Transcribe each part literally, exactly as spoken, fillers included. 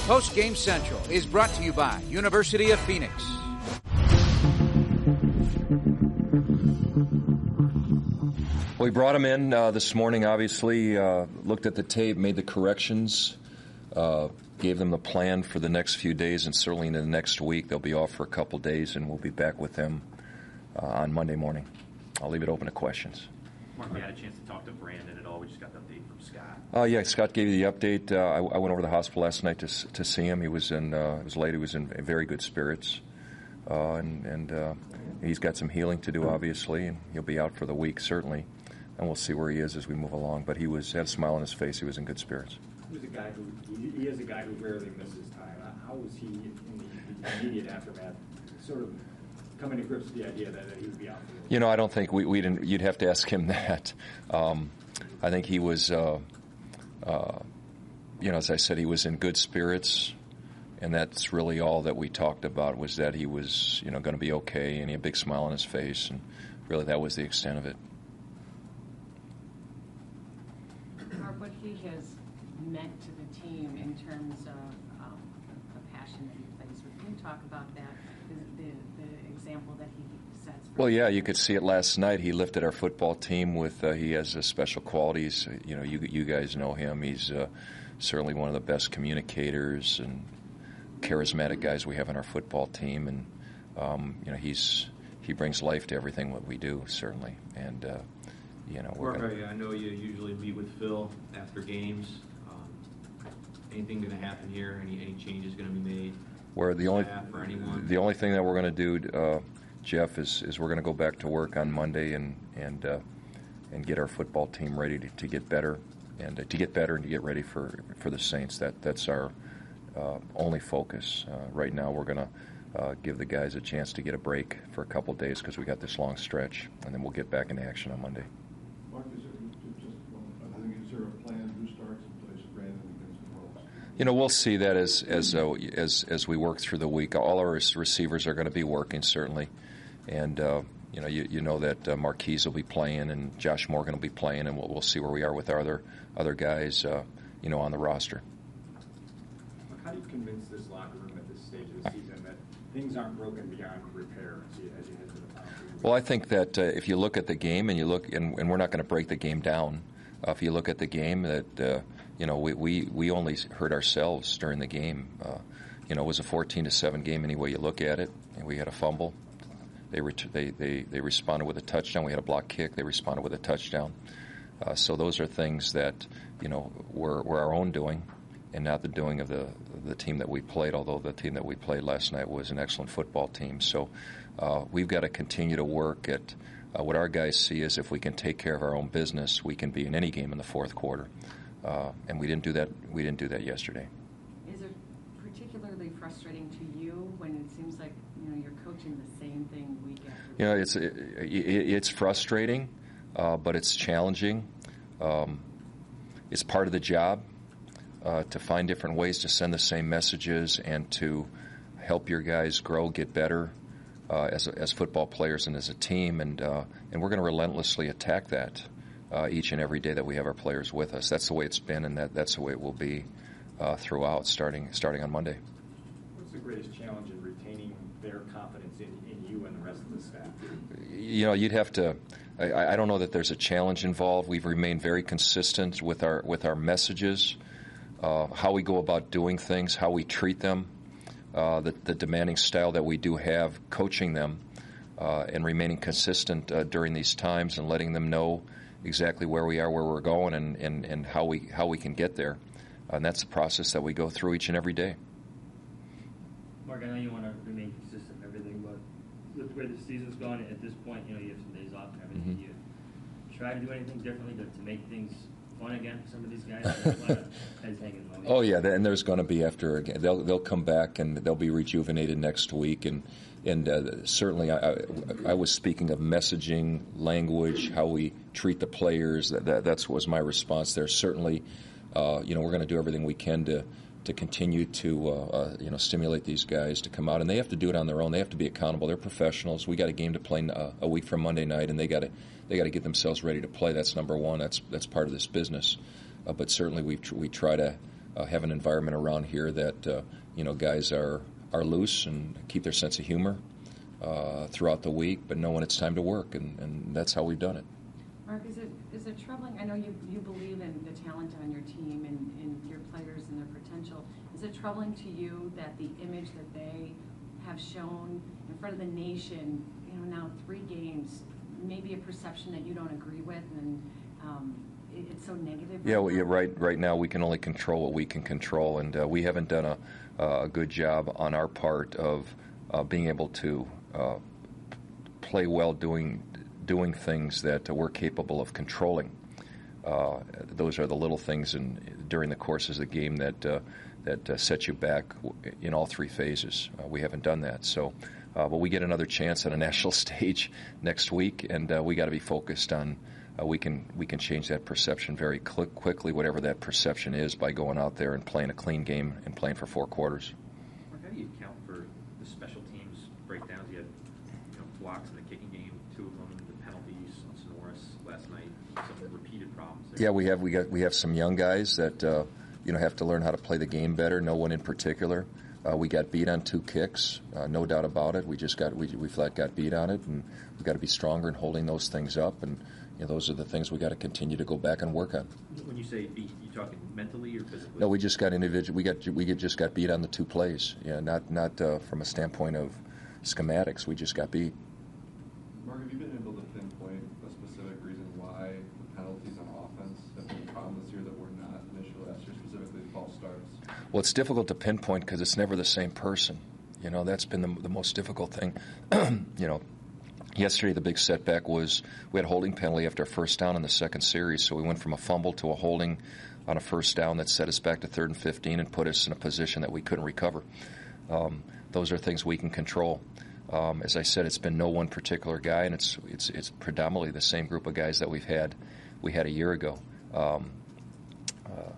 Post Game Central is brought to you by University of Phoenix. We brought him in uh, this morning, obviously, uh, looked at the tape, made the corrections, uh, gave them the plan for the next few days, and certainly in the next week. They'll be off for a couple days, and we'll be back with them uh, on Monday morning. I'll leave it open to questions. Mark, we had a chance to talk to Brandon at all. We just got the update from Scott. Uh, yeah, Scott gave you the update. Uh, I, I went over to the hospital last night to to see him. He was in, uh, it was late. He was in very good spirits, uh, and, and uh, he's got some healing to do, obviously, and he'll be out for the week, certainly. And we'll see where he is as we move along. But he was had a smile on his face. He was in good spirits. He was a guy who he is a guy who rarely misses time. How was he in the, the immediate aftermath, sort of coming to grips with the idea that, that he would be out for the You know, I don't think we, we didn't. You'd have to ask him that. Um, I think he was, uh, uh, you know, as I said, he was in good spirits, and that's really all that we talked about was that he was, you know, going to be okay, and he had a big smile on his face, and really that was the extent of it. What he has meant to the team in terms of um, the passion that he plays with. Can you talk about that, the, the, the example that he sets? For well, yeah, you could see it last night. He lifted our football team with, uh, he has uh, special qualities. You know, you, you guys know him. He's uh, certainly one of the best communicators and charismatic guys we have on our football team. And, um, you know, he's he brings life to everything what we do, certainly. And, uh, You know, we're Mark, gonna... I know you usually meet with Phil after games. Um, anything going to happen here? Any any changes going to be made? Where the only or anyone? the only thing that we're going to do, uh, Jeff, is, is we're going to go back to work on Monday and and uh, and get our football team ready to, to get better and uh, to get better and to get ready for, for the Saints. That that's our uh, only focus uh, right now. We're going to uh, give the guys a chance to get a break for a couple of days because we got this long stretch, and then we'll get back into action on Monday. Mark, is there, just, I think, is there a plan who starts in place of Brandon against the Colts? You know, we'll see that as as uh, as as we work through the week. All our receivers are going to be working, certainly, and uh, you know, you, you know that uh, Marquise will be playing and Josh Morgan will be playing, and we'll, we'll see where we are with our other other guys, uh, you know, on the roster. How do you convince this locker room at this stage of the season that things aren't broken beyond repair as you, as you head to the final three? Well, I think that uh, if you look at the game and you look, and, and we're not going to break the game down. Uh, if you look at the game, that uh, you know we, we, we only hurt ourselves during the game. Uh, you know, it was a fourteen to seven game any way you look at it. And we had a fumble. They, ret- they they they responded with a touchdown. We had a block kick. They responded with a touchdown. Uh, so those are things that you know were were our own doing, and not the doing of the the team that we played. Although the team that we played last night was an excellent football team. So. Uh, we've got to continue to work at uh, what our guys see is if we can take care of our own business, we can be in any game in the fourth quarter, uh, and we didn't do that. We didn't do that yesterday. Is it particularly frustrating to you when it seems like you know you're coaching the same thing week after week? You know, it's it, it, it's frustrating, uh, but it's challenging. Um, it's part of the job uh, to find different ways to send the same messages and to help your guys grow, get better. Uh, as as football players and as a team, and uh, and we're going to relentlessly attack that uh, each and every day that we have our players with us. That's the way it's been, and that, that's the way it will be uh, throughout, starting starting on Monday. What's the greatest challenge in retaining their confidence in, in you and the rest of the staff? You know, you'd have to. I, I don't know that there's a challenge involved. We've remained very consistent with our with our messages, uh, how we go about doing things, how we treat them. Uh, the, the demanding style that we do have, coaching them uh, and remaining consistent uh, during these times and letting them know exactly where we are, where we're going, and, and, and how we how we can get there. And that's the process that we go through each and every day. Mark, I know you want to remain consistent and everything, but with the way the season's gone, at this point, you know, you have some days off and everything. Mm-hmm. Do you try to do anything differently to, to make things fun again for some of these guys? There's a lot of heads hanging low. Oh yeah, and there's going to be after again. They'll they'll come back and they'll be rejuvenated next week, and and uh, certainly I, I, I was speaking of messaging, language, how we treat the players. That, that that's was my response there. Certainly, uh, you know, we're going to do everything we can to to continue to uh, uh, you know stimulate these guys to come out, and they have to do it on their own. They have to be accountable. They're professionals. We got a game to play uh, a week from Monday night, and they got to they got to get themselves ready to play. That's number one. That's that's part of this business. Uh, but certainly we tr- we try to uh, have an environment around here that uh, you know guys are are loose and keep their sense of humor uh, throughout the week, but know when it's time to work, and, and that's how we've done it. Mark, is it is it troubling? I know you, you believe in the talent on your team and, and your players and their potential. Is it troubling to you that the image that they have shown in front of the nation, you know, now three games, maybe a perception that you don't agree with, and um, it, it's so negative? Yeah, well, yeah, right. Right now, we can only control what we can control, and uh, we haven't done a, uh, a good job on our part of uh, being able to uh, play well, doing doing things that uh, we're capable of controlling. Uh, those are the little things in, during the course of the game that uh, that uh, set you back in all three phases. Uh, we haven't done that, so. Uh, but we get another chance on a national stage next week, and uh, we got to be focused on. Uh, we can we can change that perception very cl- quickly, whatever that perception is, by going out there and playing a clean game and playing for four quarters. Mark, how do you account for the special teams breakdowns? You had you know, blocks in the kicking game, two of them, the penalties on Sonoris last night, some repeated problems there. Yeah, we have we got we have some young guys that uh, you know have to learn how to play the game better. No one in particular. Uh, we got beat on two kicks, uh, no doubt about it. We just got we we flat got beat on it, and we got to be stronger in holding those things up. And you know, those are the things we got to continue to go back and work on. When you say beat, you talking mentally or physically? No, we just got individual. We got we get, just got beat on the two plays. Yeah, not not uh, from a standpoint of schematics. We just got beat. Mark, have you been able to pinpoint a specific reason why the penalties on offense have been a problem this year that were not initially last year, specifically the false starts? Well, it's difficult to pinpoint because it's never the same person. You know, that's been the, the most difficult thing. You know, yesterday the big setback was we had a holding penalty after a first down in the second series, so we went from a fumble to a holding on a first down that set us back to third and fifteen and put us in a position that we couldn't recover. Um, those are things we can control. Um, as I said, it's been no one particular guy, and it's it's it's predominantly the same group of guys that we've had we had a year ago. Um, uh,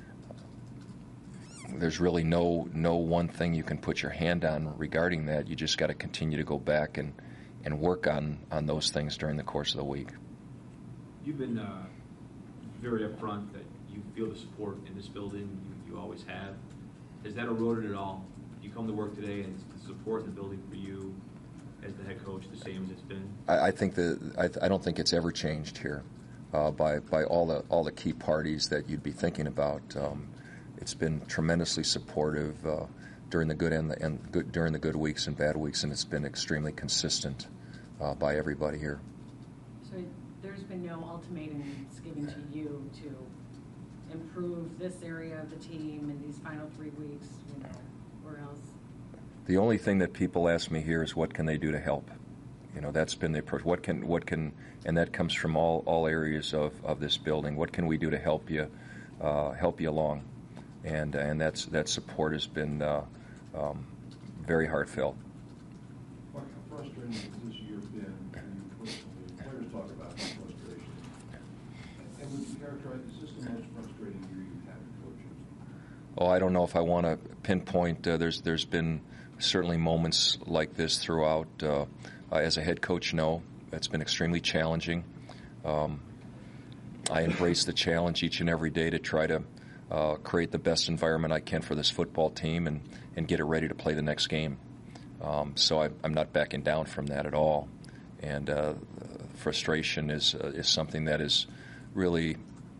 there's really no no one thing you can put your hand on regarding that. You just got to continue to go back and, and work on, on those things during the course of the week. You've been uh, very upfront that you feel the support in this building. You, you always have. Has that eroded at all? You come to work today, and is the support in the building for you as the head coach the same as it's been? I, I think that I, I don't think it's ever changed here uh, by by all the all the key parties that you'd be thinking about. Um, it's been tremendously supportive uh, during the good and the and good, during the good weeks and bad weeks, and it's been extremely consistent uh, by everybody here. So there's been no ultimatums given to you to improve this area of the team in these final three weeks, you know, or else? The only thing that people ask me here is what can they do to help. You know, that's been the approach. What can what can and that comes from all, all areas of, of this building. What can we do to help you uh, help you along? And and that's that support has been uh, um, very heartfelt. Mark, how frustrating has this year been for you personally? Players talk about frustration. And would you characterize, is this the most frustrating year you've had in coaching? Oh, I don't know if I want to pinpoint. Uh, there's there's been certainly moments like this throughout. Uh, uh, as a head coach, no, it's been extremely challenging. Um, I embrace the challenge each and every day to try to uh, create the best environment I can for this football team and, and get it ready to play the next game. Um, so I, I'm not backing down from that at all. And uh, frustration is uh, is something that is really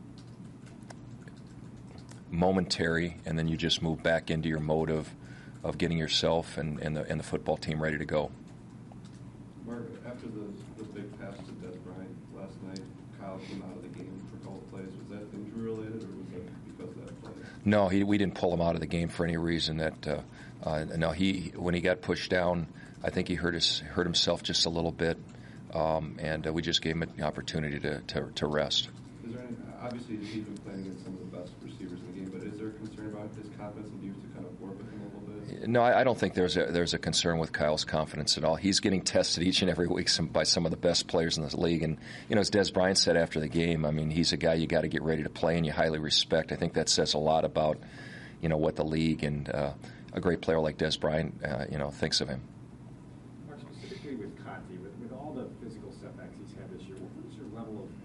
momentary, and then you just move back into your mode of, of getting yourself and, and, the, and the football team ready to go. Mark, after the, the big pass to Des Bryant last night, Kyle came out of the game for a couple plays. Was that injury related, or was that because of that play? No, he, we didn't pull him out of the game for any reason. That uh, uh, no, he when he got pushed down, I think he hurt his hurt himself just a little bit, um, and uh, we just gave him an opportunity to, to, to rest. Is there any, obviously he's been playing against some of the best receivers in the game, but is there concern about his confidence, and do you have to kind of work with him a little bit? No, I, I don't think there's a, there's a concern with Kyle's confidence at all. He's getting tested each and every week some, by some of the best players in this league. And, you know, as Des Bryant said after the game, I mean, he's a guy you got to get ready to play and you highly respect. I think that says a lot about, you know, what the league and uh, a great player like Des Bryant, uh, you know, thinks of him. Mark, specifically with Conti, with, with all the physical setbacks he's had this year, what is your level of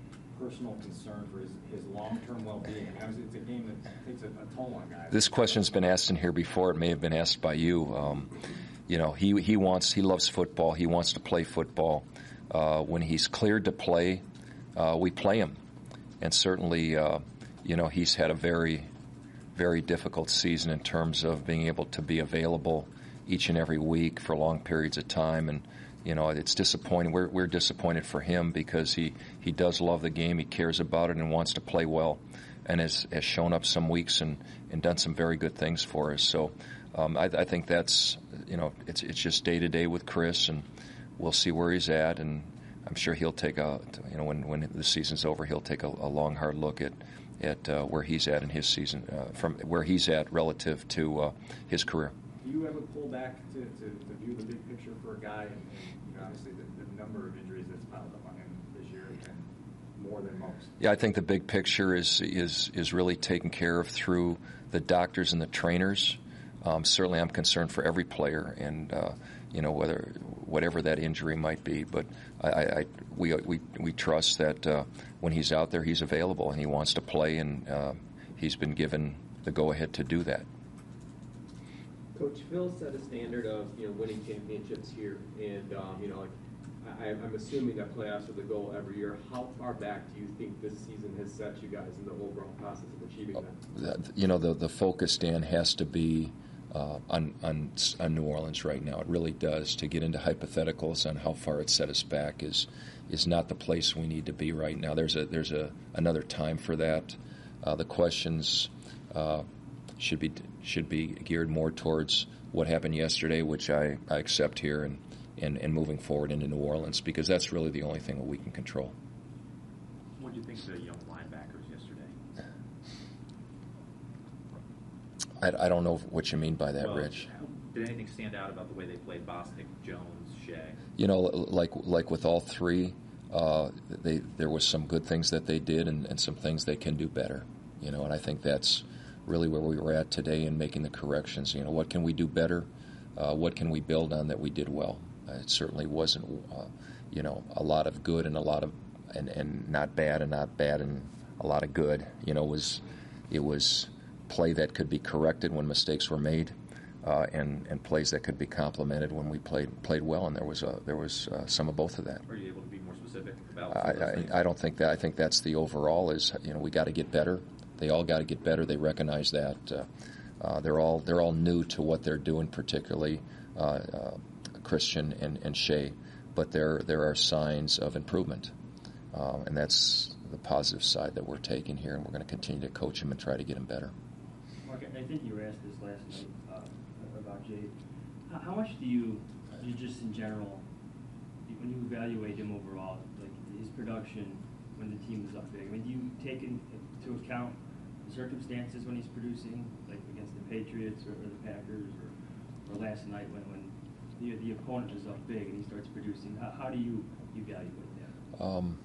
personal concern for his, his long-term well-being? I mean, it's a game that takes a, a toll on guys. This question's been asked in here before. It may have been asked by you. Um, you know, he he wants he loves football. He wants to play football. Uh, when he's cleared to play, uh, we play him. And certainly, uh, you know, he's had a very, very difficult season in terms of being able to be available each and every week for long periods of time. And, you know, it's disappointing. We're, we're disappointed for him because he, he does love the game. He cares about it and wants to play well and has, has shown up some weeks and, and done some very good things for us. So um, I, I think that's, you know, it's, it's just day-to-day with Chris, and we'll see where he's at. And I'm sure he'll take a, you know, when, when the season's over, he'll take a, a long, hard look at, at uh, where he's at in his season, uh, from where he's at relative to uh, his career. Do you ever pull back to, to, to view the big picture for a guy? And, and you know, obviously, the, the number of injuries that's piled up on him this year has been more than most. Yeah, I think the big picture is is is really taken care of through the doctors and the trainers. Um, certainly, I'm concerned for every player, and uh, you know, whether whatever that injury might be. But I, I we we we trust that uh, when he's out there, he's available and he wants to play, and uh, he's been given the go-ahead to do that. Coach, Phil set a standard of, you know, winning championships here, and um, you know, like, I, I'm assuming that playoffs are the goal every year. How far back do you think this season has set you guys in the overall process of achieving that? You know, the the focus, Dan, has to be uh, on, on on New Orleans right now. It really does. To get into hypotheticals on how far it set us back is is not the place we need to be right now. There's a there's a another time for that. Uh, the questions uh, should be should be geared more towards what happened yesterday, which I, I accept here, and, and, and moving forward into New Orleans, because that's really the only thing that we can control. What do you think of the young linebackers yesterday? I, I don't know what you mean by that, well, Rich. Did anything stand out about the way they played Bostic, Jones, Shea? You know, like like with all three, uh, they there was some good things that they did and, and some things they can do better. You know, and I think that's really where we were at today in making the corrections. You know, what can we do better? Uh, what can we build on that we did well? Uh, it certainly wasn't, uh, you know, a lot of good and a lot of, and, and not bad and not bad and a lot of good. You know, it was, it was play that could be corrected when mistakes were made, uh, and and plays that could be complemented when we played played well. And there was a, there was uh, some of both of that. Are you able to be more specific about I, those things? I, I don't think that. I think that's the overall is, you know, we got to get better. They all got to get better. They recognize that. Uh, uh, they're all they're all new to what they're doing, particularly uh, uh, Christian and, and Shea. But there there are signs of improvement, uh, and that's the positive side that we're taking here. And we're going to continue to coach them and try to get them better. Mark, I think you were asked this last night uh, about Jay. How, how much do you, you just in general, when you evaluate him overall, like his production when the team is up big? I mean, do you take into account circumstances when he's producing, like against the Patriots or, or the Packers, or, or last night when, when the, the opponent is up big and he starts producing? How, how do you evaluate that? Um,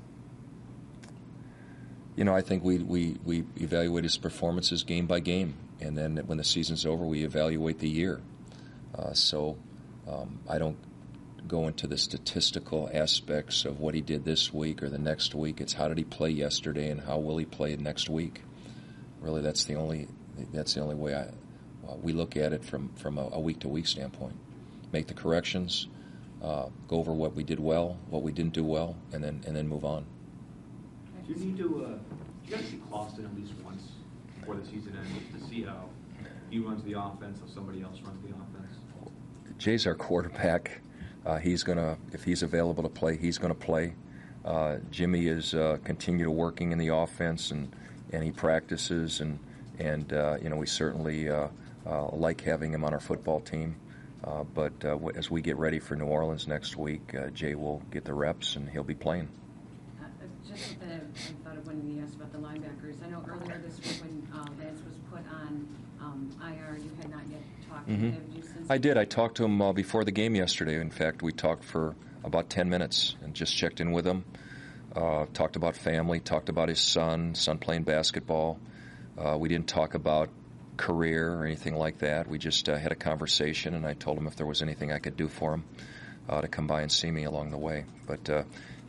you know, I think we, we, we evaluate his performances game by game, and then when the season's over, we evaluate the year. Uh, so um, I don't go into the statistical aspects of what he did this week or the next week. It's how did he play yesterday and how will he play next week. Really, that's the only that's the only way I uh, we look at it from from a, a week-to-week standpoint. Make the corrections, uh, go over what we did well, what we didn't do well, and then and then move on. Do you need to? Uh, do you guys see Clauston at least once before the season ends to see how he runs the offense, how somebody else runs the offense? Jay's our quarterback. Uh, he's gonna if he's available to play, he's gonna play. Uh, Jimmy is uh, continue working in the offense and. and he practices, and and uh, you know, we certainly uh, uh, like having him on our football team. Uh, but uh, as we get ready for New Orleans next week, uh, Jay will get the reps and he'll be playing. Uh, just something I thought of when you asked about the linebackers. I know earlier this week when uh, Vance was put on um, I R, you had not yet talked Mm-hmm. to him. Have you since I did. I talked to him uh, before the game yesterday. In fact, we talked for about ten minutes and just checked in with him. Uh, talked about family, talked about his son, son playing basketball. Uh, we didn't talk about career or anything like that. We just uh, had a conversation, and I told him if there was anything I could do for him uh, to come by and see me along the way. But uh,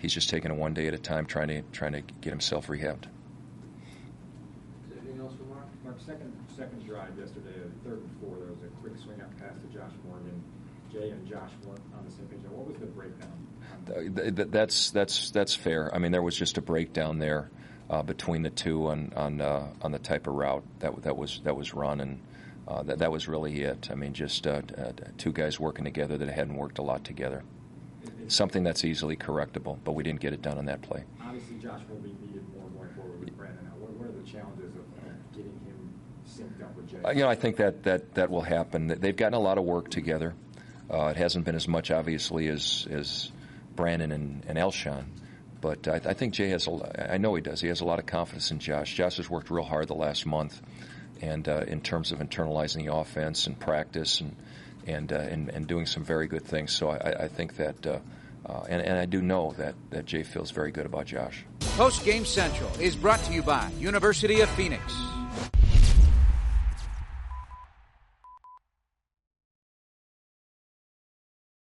he's just taking it one day at a time, trying to trying to get himself rehabbed. Anything else for Mark? Mark, second, second drive yesterday, third and four, there was a quick swing up pass to Josh Morgan. Jay and Josh weren't on the same page. What was the breakdown? Uh, That's that's that's fair. I mean, there was just a breakdown there uh, between the two on on uh, on the type of route that that was that was run, and uh, that that was really it. I mean, just uh, uh, two guys working together that hadn't worked a lot together. Something that's easily correctable, but we didn't get it done on that play. Obviously, Josh will be needed more going forward with Brandon. Now, what, what are the challenges of, of getting him synced up with Jay? Uh, you know, I think that, that, that will happen. They've gotten a lot of work together. Uh, it hasn't been as much, obviously, as as Brandon and, and Elshon. But I, I think Jay has a I know he does. He has a lot of confidence in Josh. Josh has worked real hard the last month, and uh, in terms of internalizing the offense and practice and and, uh, and and doing some very good things. So I, I think that, uh, uh, and, and I do know that, that Jay feels very good about Josh. Post Game Central is brought to you by University of Phoenix.